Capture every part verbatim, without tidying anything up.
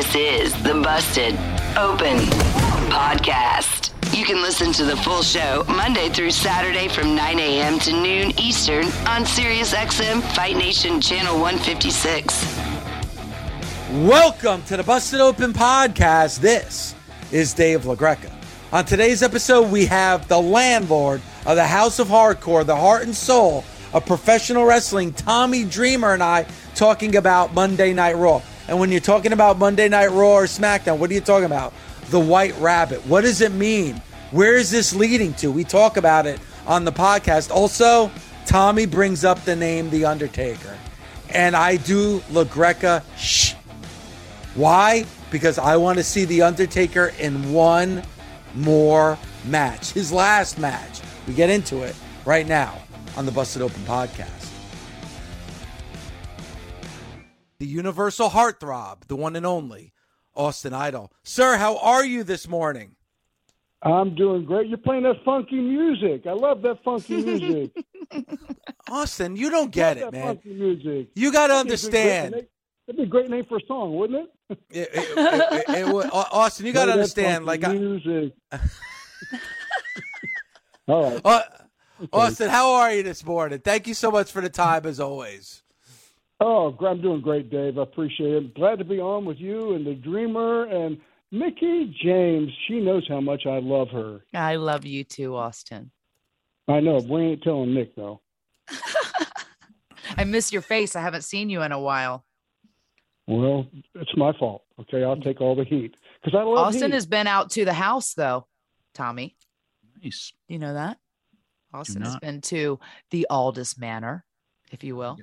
This is the Busted Open Podcast. You can listen to the full show Monday through Saturday from nine a.m. to noon Eastern on SiriusXM Fight Nation Channel one fifty-six. Welcome to the Busted Open Podcast. This is Dave LaGreca. On today's episode, we have the landlord of the House of Hardcore, the heart and soul of professional wrestling, Tommy Dreamer, and I talking about Monday Night Raw. And when you're talking about Monday Night Raw or SmackDown, what are you talking about? The White Rabbit. What does it mean? Where is this leading to? We talk about it on the podcast. Also, Tommy brings up the name The Undertaker. And I do LaGreca shh. Why? Because I want to see The Undertaker in one more match. His last match. We get into it right now on the Busted Open Podcast. The Universal Heartthrob, the one and only, Austin Idol. Sir, how are you this morning? I'm doing great. You're playing that funky music. I love that funky music. Austin, you don't get it, that man. Funky music. You got to That'd understand. Be That'd be a great name for a song, wouldn't it? it, it, it, it, it would, Austin, you got to understand. Like music. I... All right. Uh, okay. Austin, how are you this morning? Thank you so much for the time, as always. Oh, I'm doing great, Dave. I appreciate it. Glad to be on with you and the Dreamer and Mickie James. She knows how much I love her. I love you too, Austin. I know. We ain't telling Nick, though. I miss your face. I haven't seen you in a while. Well, it's my fault. Okay, I'll take all the heat. Because I love Austin heat. has been out to the house, though, Tommy. Nice. You know that? Austin Do has not. been to the Aldous Manor, if you will.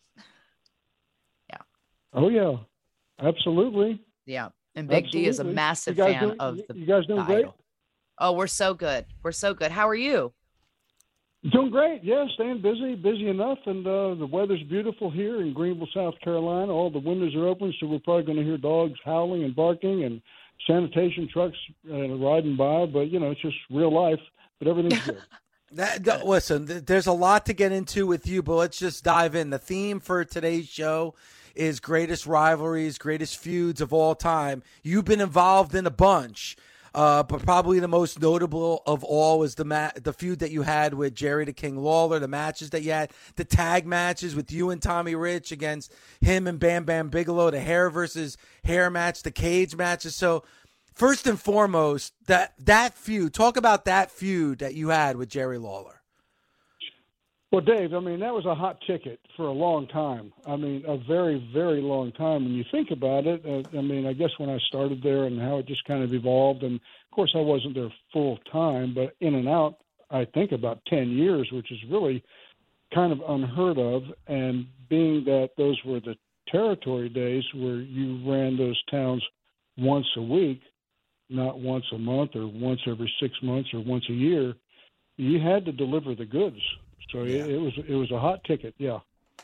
Oh, yeah. Absolutely. Yeah. And Big D is a Absolutely. massive You guys fan doing- of you- the, you guys doing the great? Idol. Oh, we're so good. We're so good. How are you? Doing great. Yeah, staying busy, busy enough. And uh, the weather's beautiful here in Greenville, South Carolina. All the windows are open, so we're probably going to hear dogs howling and barking and sanitation trucks uh, riding by. But, you know, it's just real life. But everything's good. That, th- listen, th- there's a lot to get into with you, but let's just dive in. The theme for today's show is greatest rivalries, greatest feuds of all time. You've been involved in a bunch, uh, but probably the most notable of all was the ma- the feud that you had with Jerry the King Lawler, the matches that you had, the tag matches with you and Tommy Rich against him and Bam Bam Bigelow, the hair versus hair match, the cage matches. So first and foremost, that, that feud, talk about that feud that you had with Jerry Lawler. Well, Dave, I mean, that was a hot ticket for a long time. I mean, a very, very long time. When you think about it, uh, I mean, I guess when I started there and how it just kind of evolved, and of course I wasn't there full time, but in and out, I think about ten years, which is really kind of unheard of. And being that those were the territory days where you ran those towns once a week, not once a month or once every six months or once a year, you had to deliver the goods. So Yeah. it, it was it was a hot ticket, yeah.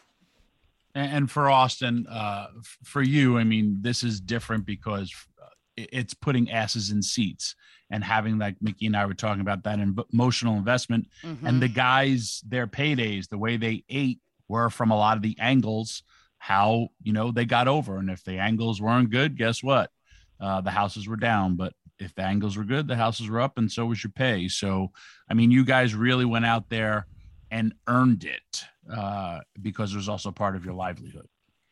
And for Austin, uh, for you, I mean, this is different because it's putting asses in seats and having, like Mickie and I were talking about, that emotional investment. Mhm. And the guys, their paydays, the way they ate were from a lot of the angles, how, you know, they got over. And if the angles weren't good, guess what? Uh, the houses were down. But if the angles were good, the houses were up, and so was your pay. So, I mean, you guys really went out there and earned it uh, because it was also part of your livelihood.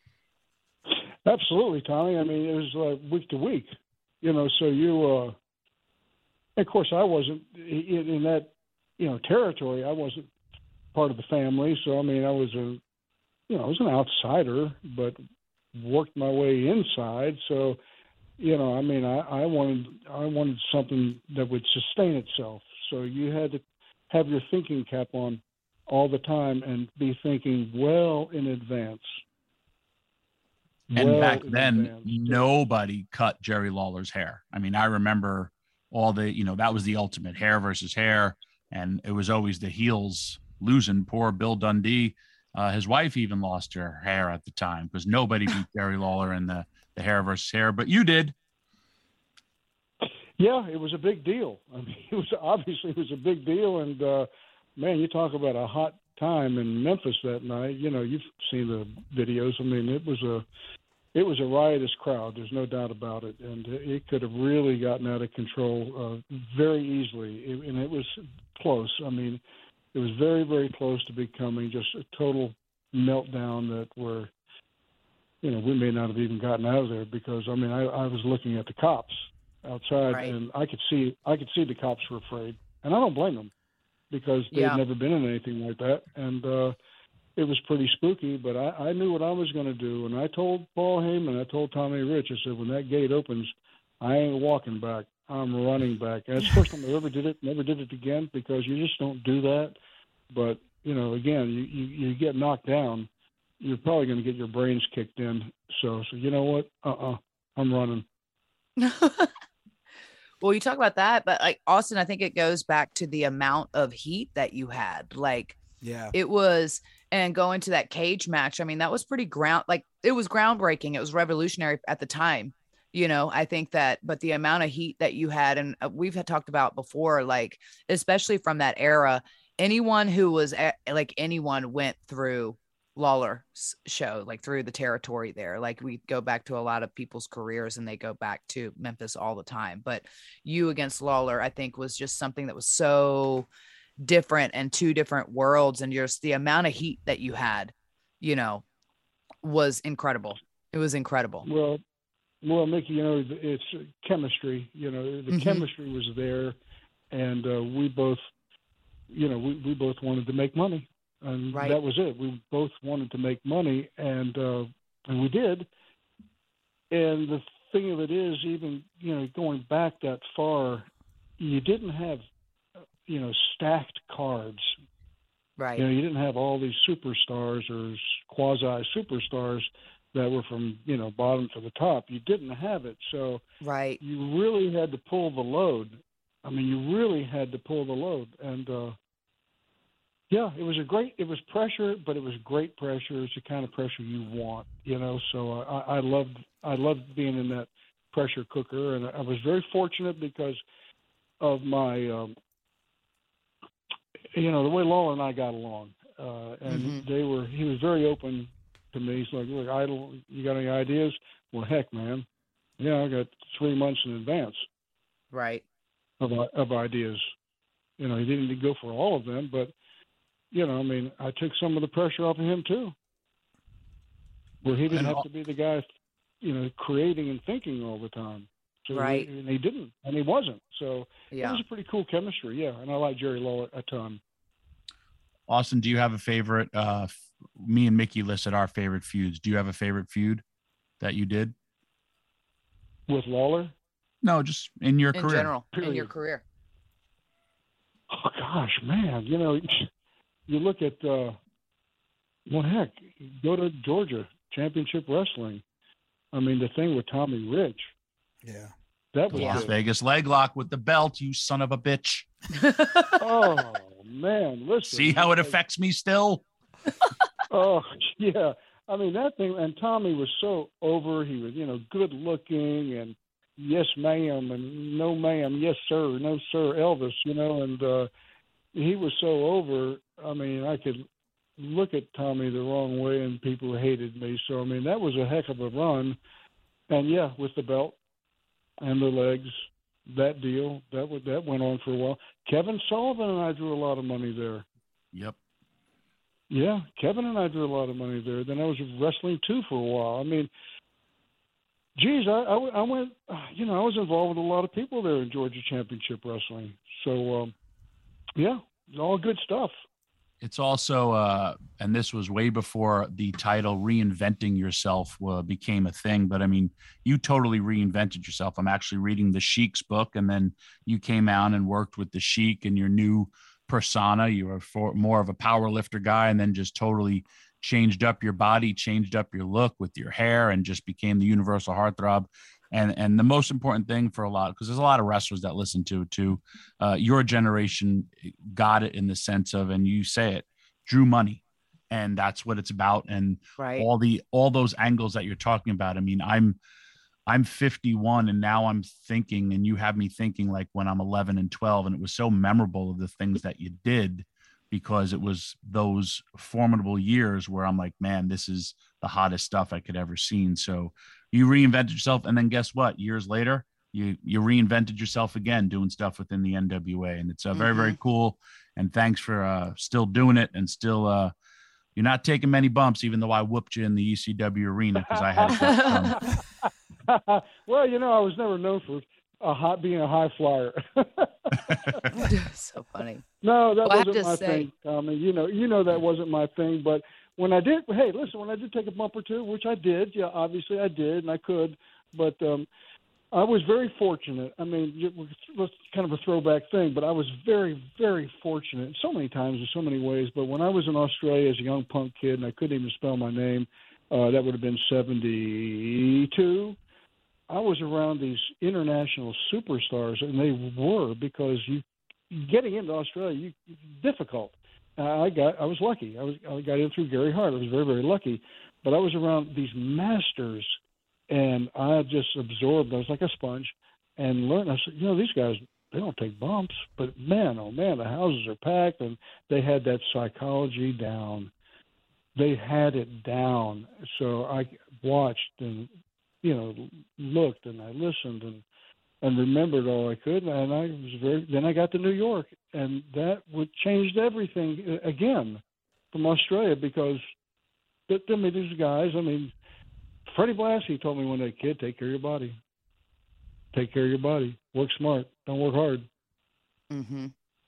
Absolutely, Tommy. I mean, it was uh, week to week, you know. So you, uh, of course, I wasn't in, in that, you know, territory. I wasn't part of the family, so I mean, I was a, you know, I was an outsider, but worked my way inside. So, you know, I mean, I, I wanted, I wanted something that would sustain itself. So you had to have your thinking cap on all the time and be thinking well in advance. And Well back in then, advance. nobody cut Jerry Lawler's hair. I mean, I remember all the, you know, that was the ultimate hair versus hair. And it was always the heels losing. Poor Bill Dundee. Uh, his wife even lost her hair at the time because nobody beat Jerry Lawler in the, the hair versus hair. But you did. Yeah, it was a big deal. I mean, it was obviously it was a big deal. And, uh, man, you talk about a hot time in Memphis that night. You know, you've seen the videos. I mean, it was a it was a riotous crowd. There's no doubt about it, and it could have really gotten out of control uh, very easily. It, and it was close. I mean, it was very, very close to becoming just a total meltdown that were, you know, we may not have even gotten out of there because I mean, I, I was looking at the cops outside, Right. and I could see, I could see the cops were afraid, and I don't blame them because they'd Yeah. never been in anything like that, and. uh It was pretty spooky, but I, I knew what I was going to do. And I told Paul Heyman, I told Tommy Rich, I said, when that gate opens, I ain't walking back. I'm running back. And it's the first time I ever did it, never did it again, because you just don't do that. But, you know, again, you, you, you get knocked down, you're probably going to get your brains kicked in. So, so you know what? Uh-uh, I'm running. Well, you talk about that, but like Austin, I think it goes back to the amount of heat that you had. Like, Yeah. it was, and going to that cage match, I mean, that was pretty ground, like it was groundbreaking. It was revolutionary at the time, you know. I think that, but the amount of heat that you had, and we've had talked about before, like, especially from that era, anyone who was at, like anyone went through Lawler's show, like through the territory there. Like we go back to a lot of people's careers and they go back to Memphis all the time. But you against Lawler, I think was just something that was so different and two different worlds, and just the amount of heat that you had, you know, was incredible. It was incredible. Well, well, Mickey, you know, it's chemistry. You know, the Mhm. chemistry was there, and uh, we both, you know, we, we both wanted to make money, and Right. that was it. We both wanted to make money, and uh, and we did. And the thing of it is, even you know, going back that far, you didn't have, you know, stacked cards. Right. You know, you didn't have all these superstars or quasi superstars that were from, you know, bottom to the top. You didn't have it. So Right. you really had to pull the load. I mean, you really had to pull the load. And, uh, yeah, it was a great, it was pressure, but it was great pressure. It's the kind of pressure you want, you know. So I, I loved, I loved being in that pressure cooker. And I was very fortunate because of my, um, you know, the way Lawler and I got along, uh, and Mhm. they were, he was very open to me. He's like, look, Idol, you got any ideas? Well, heck, man. Yeah, I got three months in advance Right. of, of ideas. You know, he didn't go for all of them, but, you know, I mean, I took some of the pressure off of him too, where he didn't And have all- to be the guy, you know, creating and thinking all the time. So Right. He, and he didn't, and he wasn't. So it Yeah. was a pretty cool chemistry, yeah. And I like Jerry Lawler a ton. Austin, do you have a favorite? Uh, f- me and Mickey listed our favorite feuds. Do you have a favorite feud that you did? With Lawler? No, just in your In career. general, in your Period. career. Oh gosh, man! You know, you look at uh, well, heck, go to Georgia Championship Wrestling. I mean, the thing with Tommy Rich, Yeah. that The was Las good. Vegas leg lock with the belt, you son of a bitch. Oh man, listen. See how it like, affects me still? Oh yeah, I mean that thing. And Tommy was so over. He was, you know, good looking and yes, ma'am, and no, ma'am, yes, sir, no, sir, Elvis. You know, and uh, he was so over. I mean, I could look at Tommy the wrong way, and people hated me. So I mean, that was a heck of a run. And yeah, with the belt and the legs, that deal that would that went on for a while. Kevin Sullivan and I drew a lot of money there. Yep. Yeah, Kevin and I drew a lot of money there. Then I was wrestling too for a while. I mean, geez, I, I, I went, you know, I was involved with a lot of people there in Georgia Championship Wrestling. So, um, yeah, it's all good stuff. It's also, uh, and this was way before the title reinventing yourself uh, became a thing. But I mean, you totally reinvented yourself. I'm actually reading the Sheik's book, and then you came out and worked with the Sheik and your new persona. You were for, more of a power lifter guy, and then just totally changed up your body, changed up your look with your hair, and just became the universal heartthrob. And and the most important thing for a lot, because there's a lot of wrestlers that listen to it too, uh, your generation got it in the sense of, and you say it, drew money, and that's what it's about. And Right. all the all those angles that you're talking about. I mean, I'm I'm fifty-one, and now I'm thinking, and you have me thinking like when I'm eleven and twelve, and it was so memorable of the things that you did because it was those formidable years where I'm like, man, this is the hottest stuff I could ever seen. So you reinvented yourself. And then guess what? Years later, you, you reinvented yourself again, doing stuff within the N W A. And it's uh, very, mm-hmm. very cool. And thanks for uh, still doing it and still, uh, you're not taking many bumps, even though I whooped you in the E C W arena because I had to. Well, you know, I was never known for a hot being a high flyer. So funny. No, that well, wasn't my say. thing, Tommy. You know, you know that wasn't my thing. But when I did, hey, listen, when I did take a bump or two, which I did, yeah, obviously I did, and I could, but um, I was very fortunate. I mean, it's kind of a throwback thing, but I was very, very fortunate so many times in so many ways. But when I was in Australia as a young punk kid, and I couldn't even spell my name, uh, that would have been seventy-two. I was around these international superstars, and they were because you getting into Australia, you, it's difficult. Uh, I got, I was lucky. I was, I got in through Gary Hart. I was very, very lucky. But I was around these masters, and I just absorbed. I was like a sponge, and learned. I said, you know, these guys, they don't take bumps, but man, oh man, the houses are packed, and they had that psychology down. They had it down. So I watched and, you know, looked and I listened and, and remembered all I could. And I was very, then I got to New York, and that would changed everything again from Australia because, I mean, these guys, I mean, Freddie Blassie told me one day, kid, take care of your body. Take care of your body. Work smart. Don't work hard. Mm-hmm.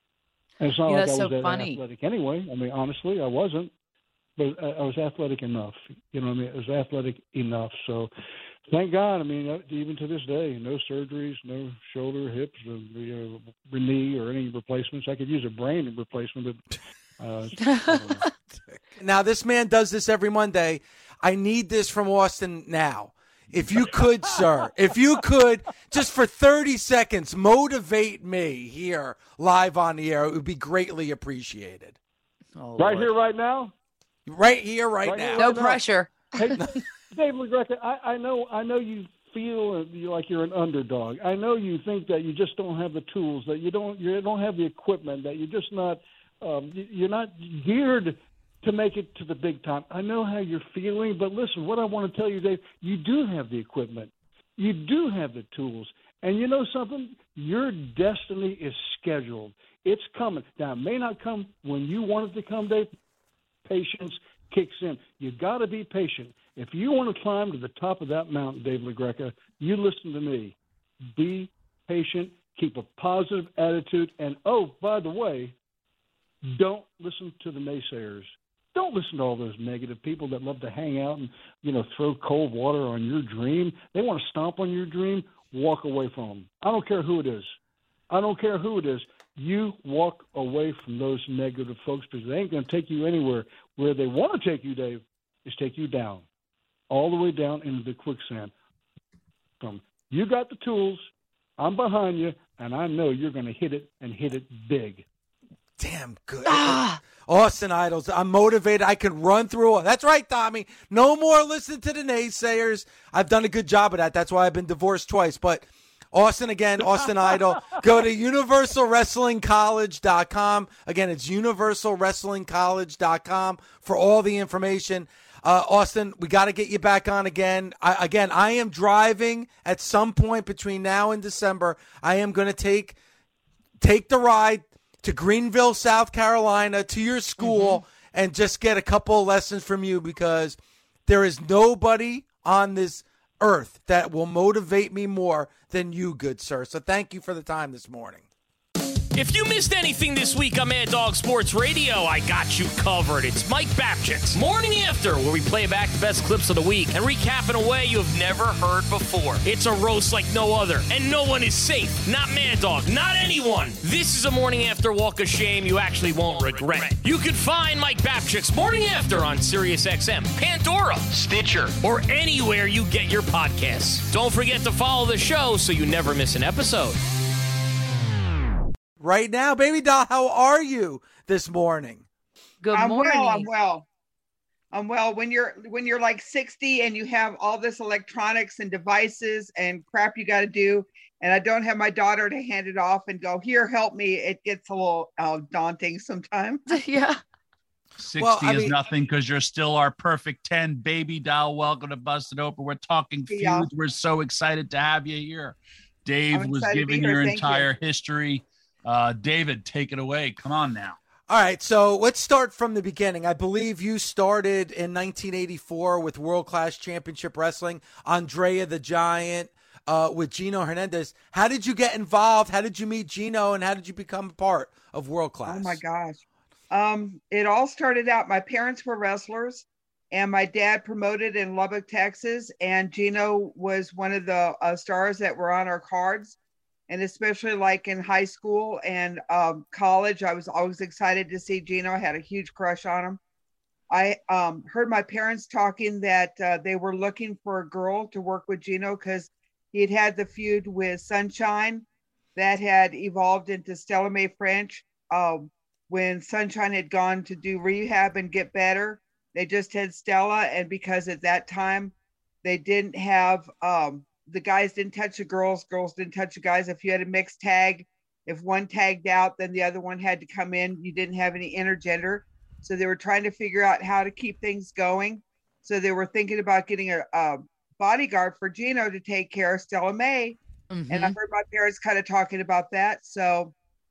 And it's not yeah, like I was so that funny. athletic anyway. I mean, honestly, I wasn't. But I, I was athletic enough. You know what I mean? I was athletic enough. So thank God. I mean, even to this day, no surgeries, no shoulder, hips, or, you know, knee, or any replacements. I could use a brain replacement, but uh, I don't know. Now, this man does this every Monday. I need this from Austin now. If you could, sir, if you could, just for thirty seconds, motivate me here live on the air, it would be greatly appreciated. Oh, right Lord. here, right now? Right here, right, right now. Here, no right pressure. Now. Hey, Dave LaGreca, I, I know I know you feel like you're an underdog. I know you think that you just don't have the tools, that you don't you don't have the equipment, that you're just not um, you're not geared to make it to the big time. I know how you're feeling, but listen, what I want to tell you, Dave, you do have the equipment. You do have the tools. And you know something? Your destiny is scheduled. It's coming. Now, it may not come when you want it to come, Dave. Patience kicks in. You got to be patient. If you want to climb to the top of that mountain, Dave LaGreca, you listen to me. Be patient. Keep a positive attitude. And, oh, by the way, don't listen to the naysayers. Don't listen to all those negative people that love to hang out and, you know, throw cold water on your dream. They want to stomp on your dream. Walk away from them. I don't care who it is. I don't care who it is. You walk away from those negative folks because they ain't going to take you anywhere. Where they want to take you, Dave, is take you down, all the way down into the quicksand. From you got the tools, I'm behind you, and I know you're going to hit it and hit it big. Damn good. Ah! Austin Idols. I'm motivated. I can run through. That's right, Tommy. No more listen to the naysayers. I've done a good job of that. That's why I've been divorced twice. But Austin again, Austin Idol. Go to universal wrestling college dot com. Again, it's universal wrestling college dot com for all the information. Uh, Austin, we got to get you back on again. I, again, I am driving at some point between now and December. I am going to take take the ride to Greenville, South Carolina, to your school, mm-hmm. and just get a couple of lessons from you, because there is nobody on this earth that will motivate me more than you, good sir. So thank you for the time this morning. If you missed anything this week on Mad Dog Sports Radio, I got you covered. It's Mike Babchick's Morning After, where we play back the best clips of the week and recap in a way you have never heard before. It's a roast like no other, and no one is safe. Not Mad Dog, not anyone. This is a Morning After walk of shame you actually won't regret. You can find Mike Babchick's Morning After on SiriusXM, Pandora, Stitcher, or anywhere you get your podcasts. Don't forget to follow the show so you never miss an episode. Right now, baby doll, how are you this morning? Good I'm morning. well, I'm well. Um, well, when you're when you're like sixty and you have all this electronics and devices and crap you got to do, and I don't have my daughter to hand it off and go, here, help me. It gets a little uh, daunting sometimes. Yeah. sixty Well, I is mean- nothing because you're still our perfect ten, baby doll. Welcome to Busted Open. We're talking feuds. Yeah. We're so excited to have you here. Dave I'm was excited to be giving here. your Thank you. entire history. Uh, David, take it away. Come on now. All right, so let's start from the beginning. I believe you started in nineteen eighty-four with World Class Championship Wrestling, Andrea the Giant, uh, with Gino Hernandez. How did you get involved? How did you meet Gino, and how did you become a part of World Class? Oh my gosh. Um, it all started out, my parents were wrestlers and my dad promoted in Lubbock, Texas. And Gino was one of the uh, stars that were on our cards. And especially like in high school and um, college, I was always excited to see Gino. I had a huge crush on him. I um, heard my parents talking that uh, they were looking for a girl to work with Gino because he had had the feud with Sunshine that had evolved into Stella Mae French. Um, when Sunshine had gone to do rehab and get better, they just had Stella. And because at that time they didn't have, um, the guys didn't touch the girls, girls didn't touch the guys. If you had a mixed tag, if one tagged out, then the other one had to come in. You didn't have any intergender. So they were trying to figure out how to keep things going. So they were thinking about getting a, a bodyguard for Gino to take care of Stella Mae. Mhm. And I heard my parents kind of talking about that. So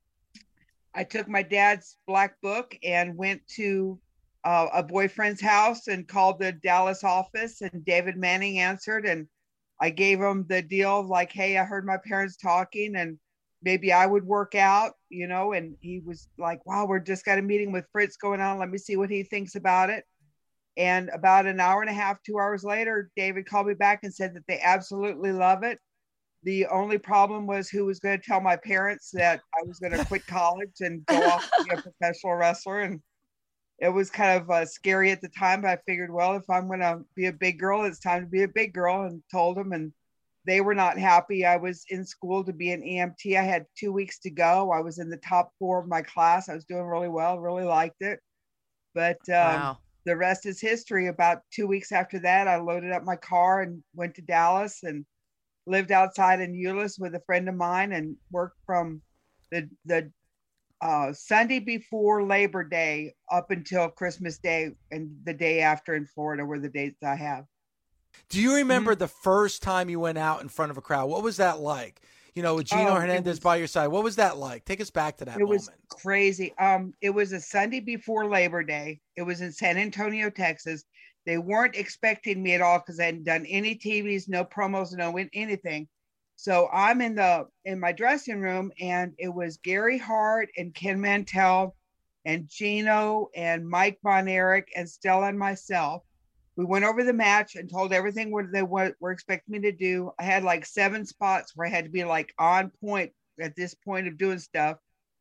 I took my dad's black book and went to uh, a boyfriend's house and called the Dallas office, and David Manning answered. And I gave him the deal of like, hey, I heard my parents talking and maybe I would work out, you know, and he was like, wow, we're just got a meeting with Fritz going on. Let me see what he thinks about it. And about an hour and a half, two hours later, David called me back and said that they absolutely love it. The only problem was who was going to tell my parents that I was going to quit college and go off to be a professional wrestler. And it was kind of uh, scary at the time, but I figured, well, if I'm going to be a big girl, it's time to be a big girl, and told them, and they were not happy. I was in school to be an E M T. I had two weeks to go. I was in the top four of my class. I was doing really well, really liked it. But um, Wow. the rest is history. About two weeks after that, I loaded up my car and went to Dallas and lived outside in Euless with a friend of mine and worked from the the uh, Sunday before Labor Day up until Christmas Day, and the day after in Florida were the dates I have. Do you remember Mm-hmm. the first time you went out in front of a crowd? What was that like? You know, with Gino Oh, it Hernandez was- by your side. What was that like? Take us back to that It moment. was crazy. Um, it was a Sunday before Labor Day. It was in San Antonio, Texas. They weren't expecting me at all because I hadn't done any T Vs, no promos, no anything. So I'm in the in my dressing room, and it was Gary Hart and Ken Mantell and Gino and Mike Von Erich and Stella and myself. We went over the match and told everything what they were, were expecting me to do. I had like seven spots where I had to be like on point at this point of doing stuff.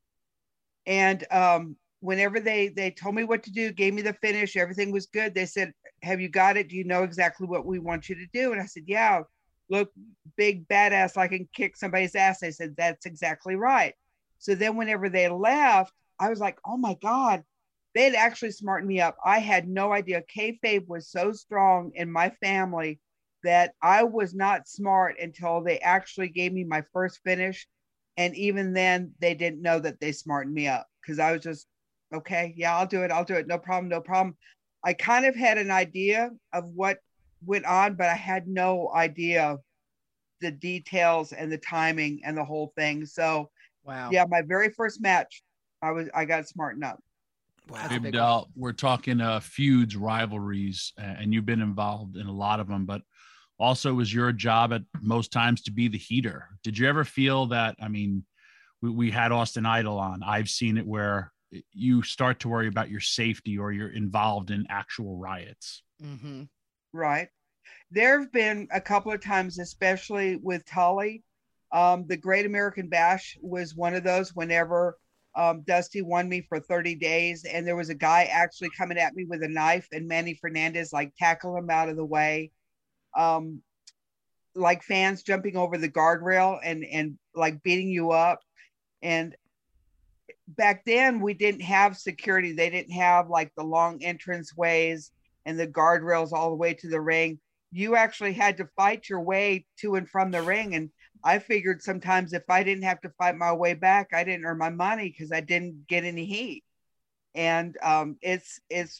And um, whenever they they told me what to do, gave me the finish, everything was good. They said, have you got it? Do you know exactly what we want you to do? And I said, yeah, look big, badass, I can kick somebody's ass. They said, that's exactly right. So then whenever they left, I was like, oh my God, they had actually smartened me up. I had no idea. Kayfabe was so strong in my family that I was not smart until they actually gave me my first finish. And even then, they didn't know that they smartened me up because I was just, okay, yeah, I'll do it. I'll do it. No problem. No problem. I kind of had an idea of what went on, but I had no idea the details and the timing and the whole thing. So, Wow. yeah, my very first match, I was I got smartened up. Wow. That's a big Doll, we're talking uh, feuds, rivalries, uh, and you've been involved in a lot of them, but also it was your job at most times to be the heater. Did you ever feel that, I mean, we, we had Austin Idol on. I've seen it where you start to worry about your safety or you're involved in actual riots. Mm-hmm. Right. There have been a couple of times, especially with Tully. Um, the Great American Bash was one of those whenever um, Dusty won me for thirty days. And there was a guy actually coming at me with a knife, and Manny Fernandez like tackle him out of the way. Um, like fans jumping over the guardrail and, and like beating you up. And back then we didn't have security. They didn't have like the long entrance ways. and the guardrails all the way to the ring. You actually had to fight your way to and from the ring. And I figured sometimes if I didn't have to fight my way back, I didn't earn my money because I didn't get any heat. And um, it's it's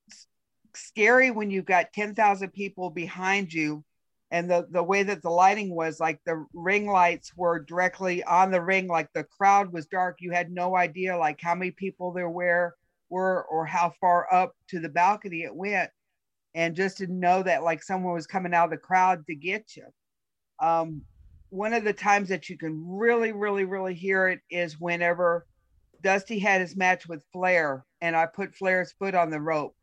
scary when you've got ten thousand people behind you. And the, the way that the lighting was, like the ring lights were directly on the ring, like the crowd was dark. You had no idea like how many people there were, were or how far up to the balcony it went. And just to know that like someone was coming out of the crowd to get you. Um, one of the times that you can really, really, really hear it is whenever Dusty had his match with Flair and I put Flair's foot on the rope.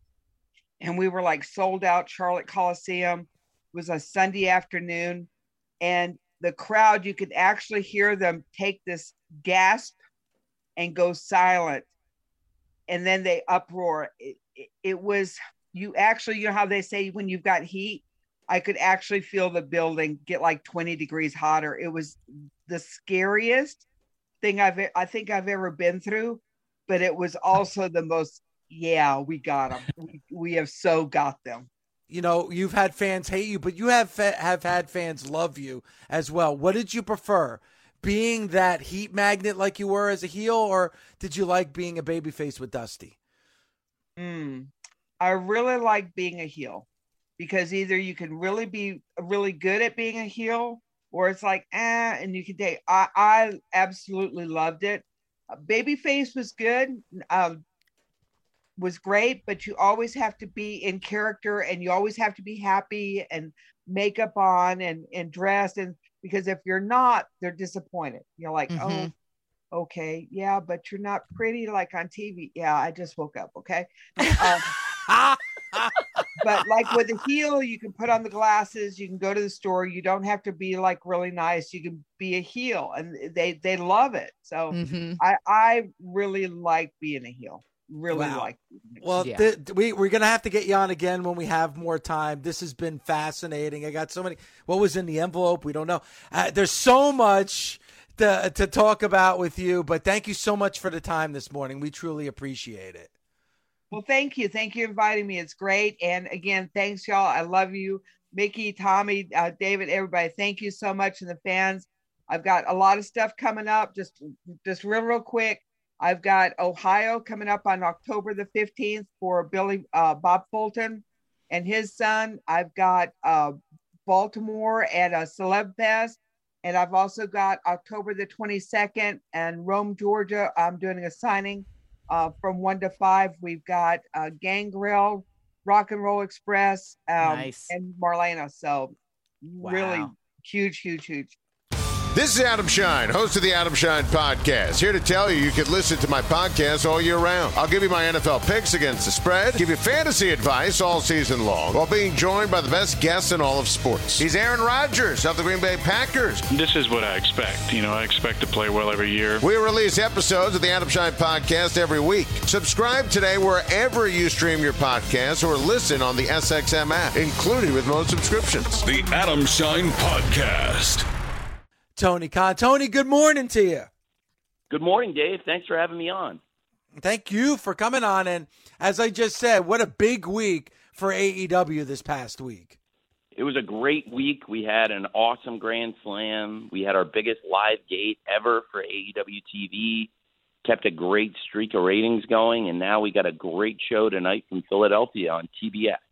And we were like sold out Charlotte Coliseum. It was a Sunday afternoon. And the crowd, you could actually hear them take this gasp and go silent. And then they uproar. It, it, it was, you actually, you know how they say when you've got heat, I could actually feel the building get like twenty degrees hotter. It was the scariest thing I've, I think I've ever been through, but it was also the most, yeah, we got them. We, we have so got them. You know, you've had fans hate you, but you have fa- have had fans love you as well. What did you prefer? Being that heat magnet like you were as a heel, or did you like being a babyface with Dusty? Mm, I really like being a heel because either you can really be really good at being a heel or it's like, eh, and you can take, I, I absolutely loved it. Babyface was good. Um, was great, but you always have to be in character and you always have to be happy and makeup on and, and dressed. And because if you're not, they're disappointed. You're like, mm-hmm. oh, okay. Yeah, but you're not pretty like on T V. Yeah, I just woke up. Okay. Um, but like with a heel, you can put on the glasses, you can go to the store. You don't have to be like really nice. You can be a heel and they, they love it. So mm-hmm. I, I really like being a heel. Really wow. like it. Well, yeah. th- we, we're going to have to get you on again when we have more time. This has been fascinating. I got so many. What was in the envelope? We don't know. Uh, there's so much to, to talk about with you, but thank you so much for the time this morning. We truly appreciate it. Well, thank you. Thank you for inviting me. It's great. And again, thanks, y'all. I love you. Mickey, Tommy, uh, David, everybody. Thank you so much. And the fans, I've got a lot of stuff coming up. Just, just real, real quick. I've got Ohio coming up on October the fifteenth for Billy uh, Bob Fulton and his son. I've got uh, Baltimore at a Celeb Fest. And I've also got October the twenty-second and Rome, Georgia. I'm doing a signing uh, from one to five. We've got uh, Gangrel, Rock and Roll Express, um, nice. and Marlena. So wow. really huge, huge, huge. This is Adam Shine, host of the Adam Shine Podcast. Here to tell you you can listen to my podcast all year round. I'll give you my N F L picks against the spread, give you fantasy advice all season long, while being joined by the best guests in all of sports. He's Aaron Rodgers of the Green Bay Packers. This is what I expect. You know, I expect to play well every year. We release episodes of the Adam Shine Podcast every week. Subscribe today wherever you stream your podcasts or listen on the S X M app, included with most subscriptions. The Adam Shine Podcast. Tony Khan. Tony, good morning to you. Good morning, Dave. Thanks for having me on. Thank you for coming on. And as I just said, what a big week for A E W this past week. It was a great week. We had an awesome Grand Slam. We had our biggest live gate ever for A E W T V. Kept a great streak of ratings going. And now we got a great show tonight from Philadelphia on T B S.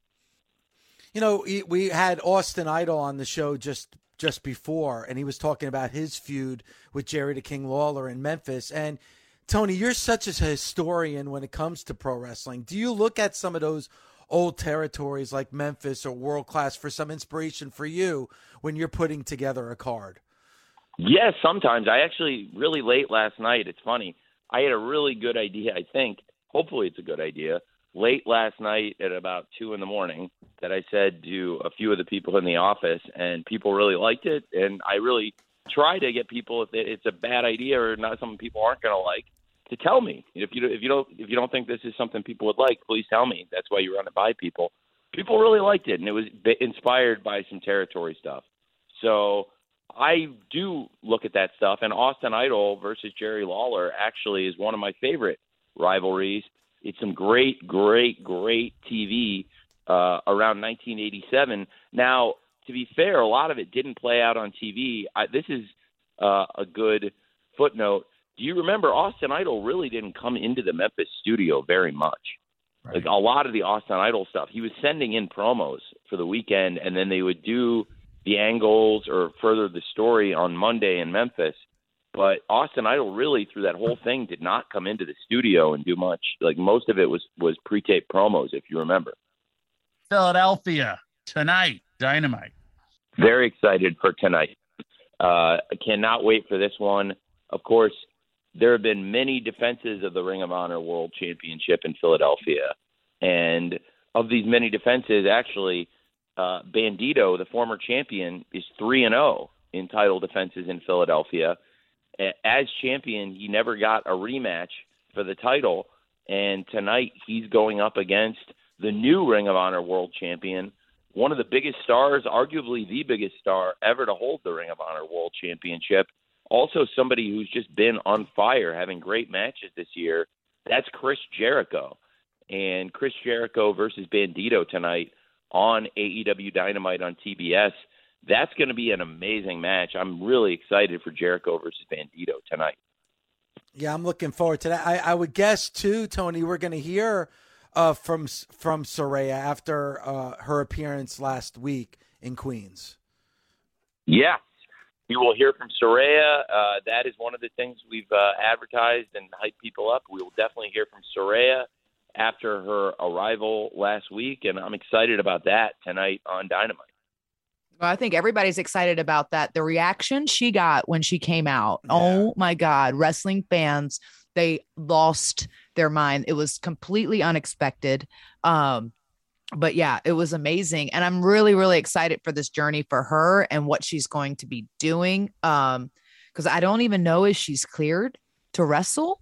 You know, we had Austin Idol on the show just just before, and he was talking about his feud with Jerry the King Lawler in Memphis. And Tony, you're such a historian when it comes to pro wrestling. Do you look at some of those old territories like Memphis or World Class for some inspiration for you when you're putting together a card? Yes, sometimes. I actually, really late last night, it's funny, I had a really good idea, I think. Hopefully it's a good idea. Late last night at about two in the morning that I said to a few of the people in the office, and people really liked it. And I really try to get people, if it's a bad idea or not something people aren't going to like, to tell me. If you if you don't if you don't think this is something people would like, please tell me. That's why you run it by people. People really liked it, and it was inspired by some territory stuff. So I do look at that stuff, and Austin Idol versus Jerry Lawler actually is one of my favorite rivalries it's some great, great, great T V uh, around nineteen eighty-seven. Now, to be fair, a lot of it didn't play out on T V. I, this is uh, a good footnote. Do you remember Austin Idol really didn't come into the Memphis studio very much? Right. Like a lot of the Austin Idol stuff, he was sending in promos for the weekend, and then they would do the angles or further the story on Monday in Memphis. But Austin Idol really, through that whole thing, did not come into the studio and do much. Like most of it was was pre-taped promos, if you remember. Philadelphia tonight, Dynamite. Very excited for tonight. Uh, I cannot wait for this one. Of course, there have been many defenses of the Ring of Honor World Championship in Philadelphia. And of these many defenses, actually, uh, Bandito, the former champion, is three and oh in title defenses in Philadelphia. As champion, he never got a rematch for the title. And tonight, he's going up against the new Ring of Honor World Champion, one of the biggest stars, arguably the biggest star ever to hold the Ring of Honor World Championship. Also somebody who's just been on fire, having great matches this year. That's Chris Jericho. And Chris Jericho versus Bandito tonight on A E W Dynamite on T B S. That's going to be an amazing match. I'm really excited for Jericho versus Bandito tonight. Yeah, I'm looking forward to that. I, I would guess, too, Tony, we're going to hear uh, from from Saraya after uh, her appearance last week in Queens. Yeah. You will hear from Saraya. Uh, that is one of the things we've uh, advertised and hyped people up. We will definitely hear from Saraya after her arrival last week, and I'm excited about that tonight on Dynamite. Well, I think everybody's excited about that. The reaction she got when she came out, yeah. Oh, my God, wrestling fans, they lost their mind. It was completely unexpected. Um, But yeah, it was amazing. And I'm really, really excited for this journey for her and what she's going to be doing. Um, because I don't even know if she's cleared to wrestle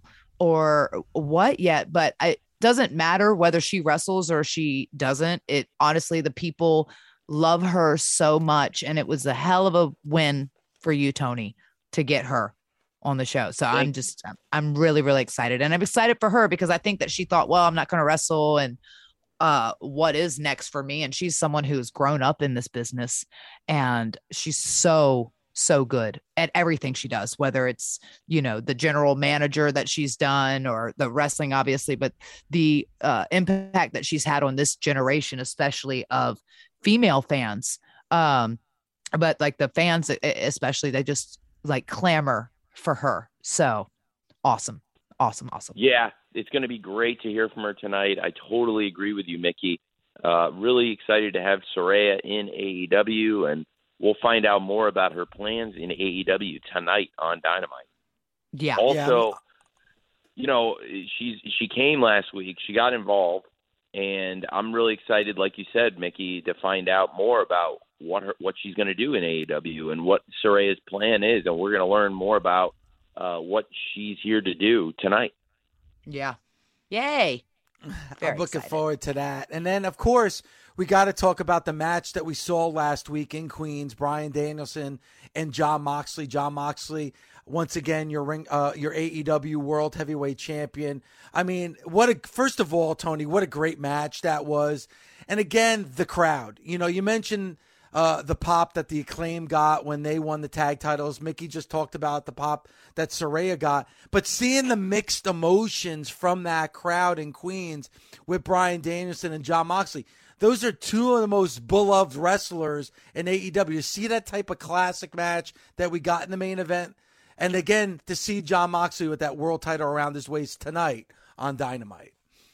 or what yet, but it doesn't matter whether she wrestles or she doesn't. It honestly, the people love her so much. And it was a hell of a win for you, Tony, to get her on the show. So I'm just, I'm really, really excited. And I'm excited for her because I think that she thought, well, I'm not going to wrestle and uh what is next for me. And she's someone who's grown up in this business and she's so so good at everything she does, whether it's, you know, the general manager that she's done or the wrestling, obviously, but the uh impact that she's had on this generation, especially of female fans, um but like the fans especially, they just like clamor for her. So awesome awesome awesome yeah It's going to be great to hear from her tonight. I totally agree with you, Mickey. Uh, really excited to have Saraya in A E W, and we'll find out more about her plans in A E W tonight on Dynamite. Yeah. Also, yeah. you know, she's she came last week. She got involved, and I'm really excited, like you said, Mickey, to find out more about what her what she's going to do in A E W and what Saraya's plan is, and we're going to learn more about uh, what she's here to do tonight. Yeah. Yay. Very I'm looking excited. forward to that. And then, of course, we got to talk about the match that we saw last week in Queens, Bryan Danielson and Jon Moxley. Jon Moxley, once again, your ring, uh, your A E W World Heavyweight Champion. I mean, what a, first of all, Tony, what a great match that was. And again, the crowd. You know, you mentioned Uh, the pop that the Acclaim got when they won the tag titles. Mickey just talked about the pop that Saraya got. But seeing the mixed emotions from that crowd in Queens with Bryan Danielson and Jon Moxley, those are two of the most beloved wrestlers in A E W. See that type of classic match that we got in the main event? And again, to see Jon Moxley with that world title around his waist tonight on Dynamite.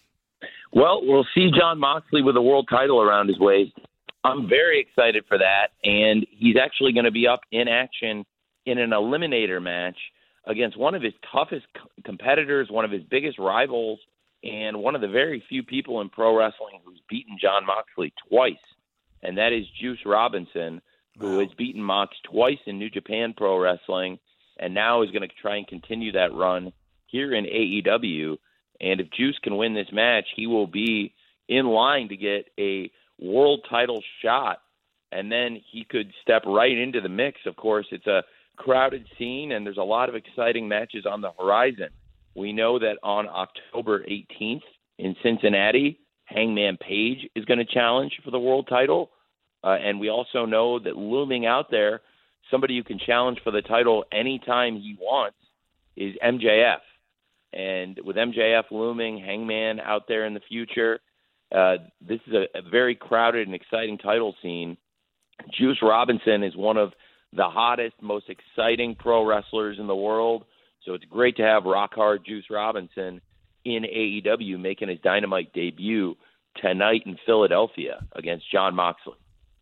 Well, we'll see Jon Moxley with a world title around his waist. I'm very excited for that, and he's actually going to be up in action in an eliminator match against one of his toughest competitors, one of his biggest rivals, and one of the very few people in pro wrestling who's beaten Jon Moxley twice, and that is Juice Robinson, who wow. has beaten Mox twice in New Japan Pro Wrestling, and now is going to try and continue that run here in A E W. And if Juice can win this match, he will be in line to get a world title shot, and then he could step right into the mix. Of course, it's a crowded scene, and there's a lot of exciting matches on the horizon. We know that on October eighteenth in Cincinnati, Hangman Page is going to challenge for the world title. Uh, and we also know that looming out there, somebody who can challenge for the title anytime he wants is M J F. And with M J F looming, Hangman out there in the future, uh, this is a, a very crowded and exciting title scene. Juice Robinson is one of the hottest, most exciting pro wrestlers in the world. So it's great to have rock hard Juice Robinson in A E W making his Dynamite debut tonight in Philadelphia against Jon Moxley.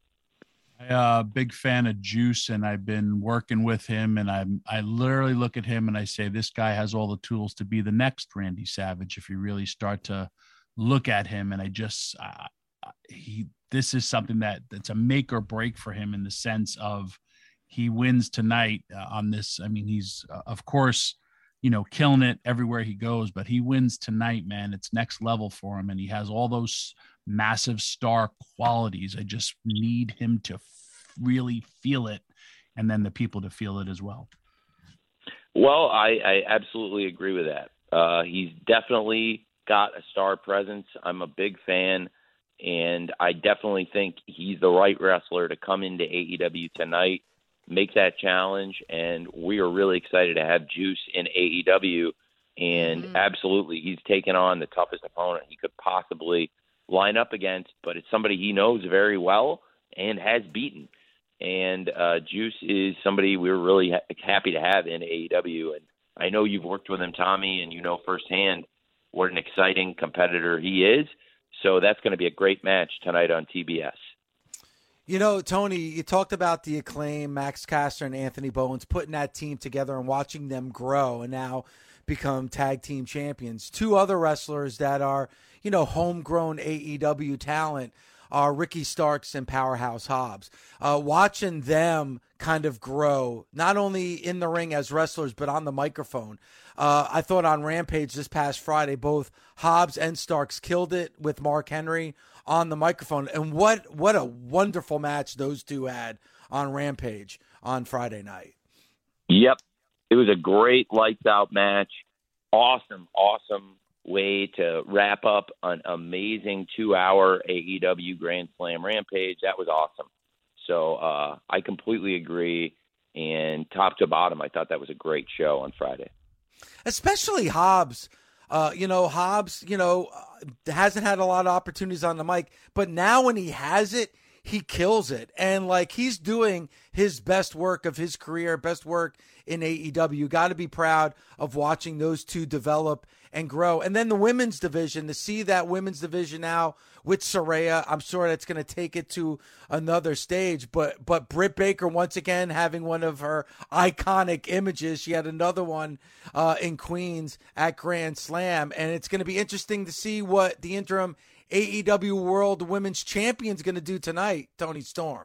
I'm a big fan of Juice, and I've been working with him, and I I literally look at him and I say, this guy has all the tools to be the next Randy Savage if you really start to look at him. And I just uh, he this is something that that's a make or break for him in the sense of he wins tonight uh, on this. I mean, he's uh, of course, you know, killing it everywhere he goes, but he wins tonight, man. It's next level for him, and he has all those massive star qualities. I just need him to f- really feel it, and then the people to feel it as well. Well, I, I absolutely agree with that. Uh, he's definitely got a star presence. I'm a big fan, and I definitely think he's the right wrestler to come into A E W tonight, make that challenge, and we are really excited to have Juice in A E W. And mm-hmm. absolutely, he's taken on the toughest opponent he could possibly line up against, but it's somebody he knows very well and has beaten. And uh, Juice is somebody we're really ha- happy to have in A E W. And I know you've worked with him, Tommy, and you know firsthand what an exciting competitor he is. So that's going to be a great match tonight on T B S. You know, Tony, you talked about the Acclaim, Max Caster and Anthony Bowens, putting that team together and watching them grow and now become tag team champions. Two other wrestlers that are, you know, homegrown A E W talent are Ricky Starks and Powerhouse Hobbs. Uh, watching them kind of grow, not only in the ring as wrestlers, but on the microphone. Uh, I thought on Rampage this past Friday, both Hobbs and Starks killed it with Mark Henry on the microphone. And what, what a wonderful match those two had on Rampage on Friday night. Yep. It was a great lights out match. Awesome, awesome way to wrap up an amazing two-hour A E W Grand Slam Rampage. That was awesome. So uh, I completely agree. And top to bottom, I thought that was a great show on Friday. Especially Hobbs. Uh, you know, Hobbs, you know, hasn't had a lot of opportunities on the mic, but now when he has it, he kills it. And like he's doing his best work of his career, best work in A E W. Got to be proud of watching those two develop and grow. And then the women's division, to see that women's division now with Saraya, I'm sure that's going to take it to another stage. But but Britt Baker, once again, having one of her iconic images. She had another one uh, in Queens at Grand Slam. And it's going to be interesting to see what the interim A E W World Women's Champion is going to do tonight, Tony Storm.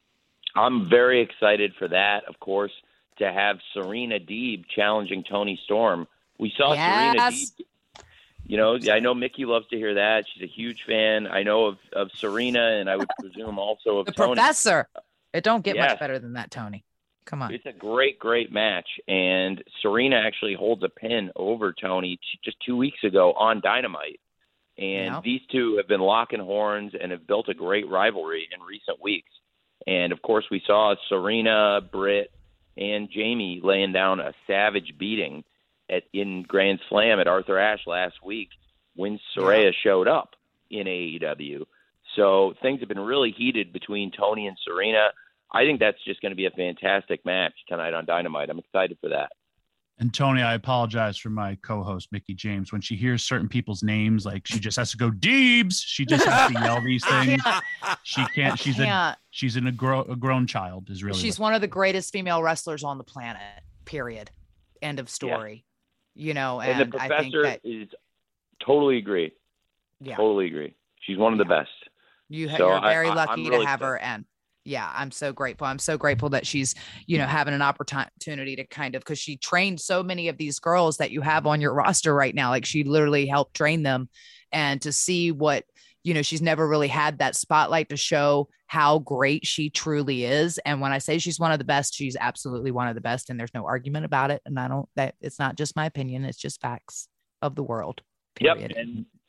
I'm very excited for that, of course, to have Serena Deeb challenging Tony Storm. We saw yes. Serena Deeb. You know, I know Mickey loves to hear that. She's a huge fan. I know of, of Serena, and I would presume also of the Tony. Professor. It don't get yes. much better than that, Tony. Come on. It's a great, great match. And Serena actually holds a pin over Tony just two weeks ago on Dynamite. And yep. these two have been locking horns and have built a great rivalry in recent weeks. And, of course, we saw Serena, Britt, and Jamie laying down a savage beating at in Grand Slam at Arthur Ashe last week when Saraya yeah. showed up in A E W. So things have been really heated between Tony and Serena. I think that's just going to be a fantastic match tonight on Dynamite. I'm excited for that. And Tony, I apologize for my co-host, Mickey James. When she hears certain people's names, like she just has to go Deebs. She just has to yell these things. She can't. She's can't. a she's an, a, gro- a grown child. Is really. She's one of the greatest female wrestlers on the planet. Period. End of story. Yeah. You know, and, and the Professor I think that, is totally agree. Yeah. Totally agree. She's one of the yeah. best. You, so you're very I, lucky really to have excited. her, and. Yeah, I'm so grateful. I'm so grateful that she's, you know, having an opportunity to kind of, because she trained so many of these girls that you have on your roster right now. Like she literally helped train them, and to see what, you know, she's never really had that spotlight to show how great she truly is. And when I say she's one of the best, she's absolutely one of the best, and there's no argument about it. And I don't, that it's not just my opinion. It's just facts of the world. Period. Yep. And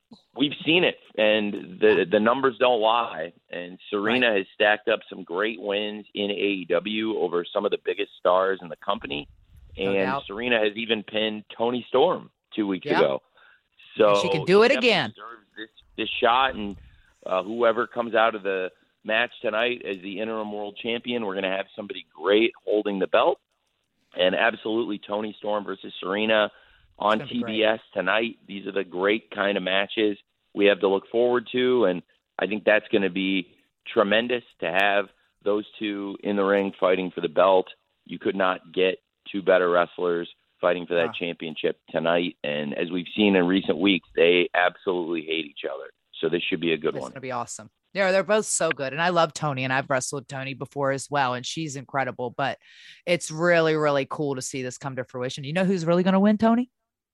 we've seen it, and the the numbers don't lie. And Serena right. has stacked up some great wins in A E W over some of the biggest stars in the company. And no Serena has even pinned Toni Storm two weeks yep. ago. So and she can do it she again. This, this shot, and uh, whoever comes out of the match tonight as the interim world champion, we're going to have somebody great holding the belt. And absolutely, Toni Storm versus Serena on T B S great. tonight. These are the great kind of matches we have to look forward to, and I think that's going to be tremendous to have those two in the ring fighting for the belt. You could not get two better wrestlers fighting for that wow. championship tonight, and as we've seen in recent weeks, they absolutely hate each other. So this should be a good it's one. It's going to be awesome. Yeah, they're both so good. And I love Toni, and I've wrestled Toni before as well, and she's incredible. But it's really, really cool to see this come to fruition. You know who's really going to win, Tony?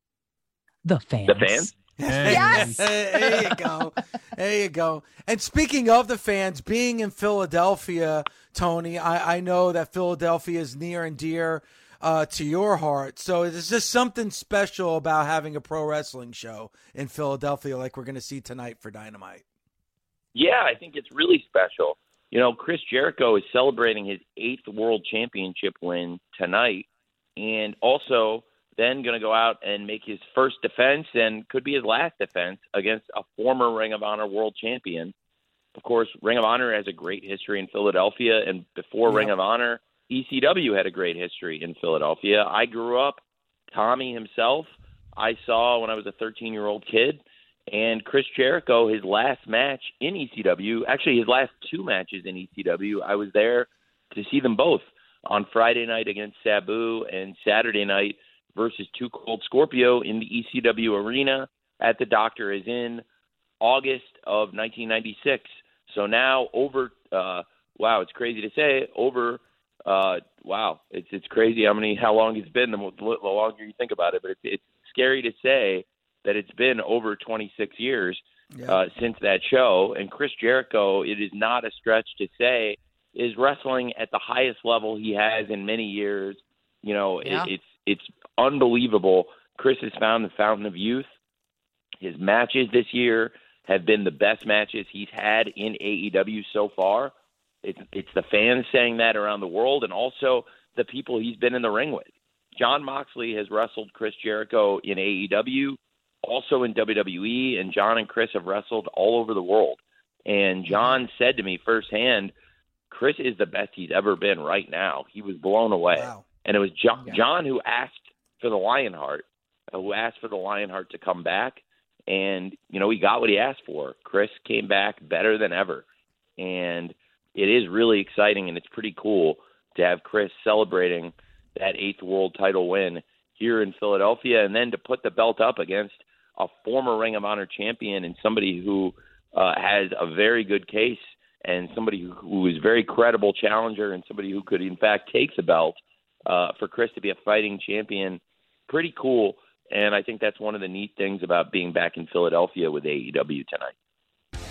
The fans. The fans? Yes. There you go. There you go. And speaking of the fans, being in Philadelphia, Tony, I, I know that Philadelphia is near and dear uh, to your heart. So there's just something special about having a pro wrestling show in Philadelphia like we're going to see tonight for Dynamite. Yeah, I think it's really special. You know, Chris Jericho is celebrating his eighth world championship win tonight, and also then going to go out and make his first defense and could be his last defense against a former Ring of Honor world champion. Of course, Ring of Honor has a great history in Philadelphia, and before yep. Ring of Honor, E C W had a great history in Philadelphia. I grew up, Tommy himself, I saw when I was a thirteen-year-old kid. And Chris Jericho, his last match in E C W, actually his last two matches in E C W, I was there to see them both on Friday night against Sabu and Saturday night versus Too Cold Scorpio in the E C W arena at the Doctor is in August of nineteen ninety-six. So now over, uh, wow, it's crazy to say, over, uh, wow, it's it's crazy how many, how long it's been, the, more, the longer you think about it, but it's, it's scary to say that it's been over twenty-six years yeah. uh, since that show. And Chris Jericho, it is not a stretch to say, is wrestling at the highest level he has in many years. You know, yeah. it, it's it's unbelievable. Chris has found the fountain of youth. His matches this year have been the best matches he's had in A E W so far. It's, it's the fans saying that around the world, and also the people he's been in the ring with. Jon Moxley has wrestled Chris Jericho in A E W, also in W W E, and John and Chris have wrestled all over the world. And John said to me firsthand, Chris is the best he's ever been right now. He was blown away. Wow. And it was John, yeah. John who asked for the Lionheart, who asked for the Lionheart to come back. And, you know, he got what he asked for. Chris came back better than ever. And it is really exciting, and it's pretty cool to have Chris celebrating that eighth world title win here in Philadelphia, and then to put the belt up against a former Ring of Honor champion and somebody who uh, has a very good case and somebody who, who is a very credible challenger and somebody who could, in fact, take the belt. Uh, for Chris to be a fighting champion, pretty cool. And I think that's one of the neat things about being back in Philadelphia with A E W tonight.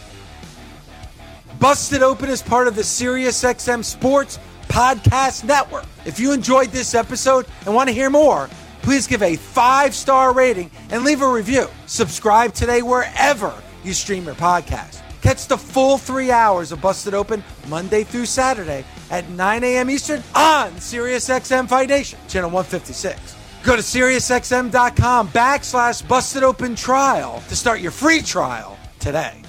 Busted Open is part of the SiriusXM Sports Podcast Network. If you enjoyed this episode and want to hear more, please give a five-star rating and leave a review. Subscribe today wherever you stream your podcast. Catch the full three hours of Busted Open Monday through Saturday at nine a.m. Eastern on SiriusXM Fight Nation, channel one fifty-six. Go to SiriusXM.com backslash Busted Open Trial to start your free trial today.